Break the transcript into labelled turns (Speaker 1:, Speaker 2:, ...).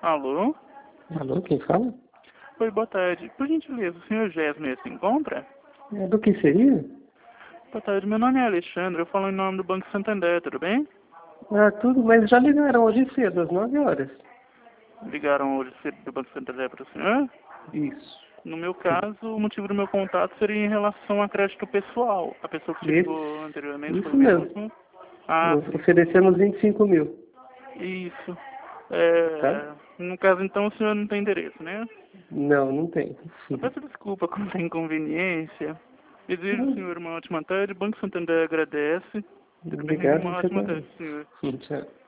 Speaker 1: Alô?
Speaker 2: Alô, quem fala?
Speaker 1: Oi, boa tarde. Por gentileza, o senhor Gésmer se encontra?
Speaker 2: É, do que seria?
Speaker 1: Boa tarde, meu nome é Alexandre, eu falo em nome do Banco Santander, tudo bem?
Speaker 2: Ah, tudo, mas já ligaram hoje cedo, às 9 horas.
Speaker 1: Ligaram hoje cedo do Banco Santander para o senhor?
Speaker 2: Isso.
Speaker 1: No meu caso, o motivo do meu contato seria em relação a crédito pessoal. A pessoa que te ligou anteriormente foi
Speaker 2: Isso
Speaker 1: o
Speaker 2: mesmo.
Speaker 1: mesmo? Ah, sim.
Speaker 2: Oferecemos 25 mil,
Speaker 1: Isso.
Speaker 2: tá?
Speaker 1: No caso, então, o senhor não tem endereço, né?
Speaker 2: Não, não tem.
Speaker 1: Eu peço desculpa quanto à inconveniência. Desejo ao
Speaker 2: Não,
Speaker 1: senhor uma ótima tarde. O Banco Santander agradece. Tudo bem?
Speaker 2: obrigado,
Speaker 1: Uma
Speaker 2: você
Speaker 1: ótima
Speaker 2: também.
Speaker 1: tarde, senhor.
Speaker 2: Tchau.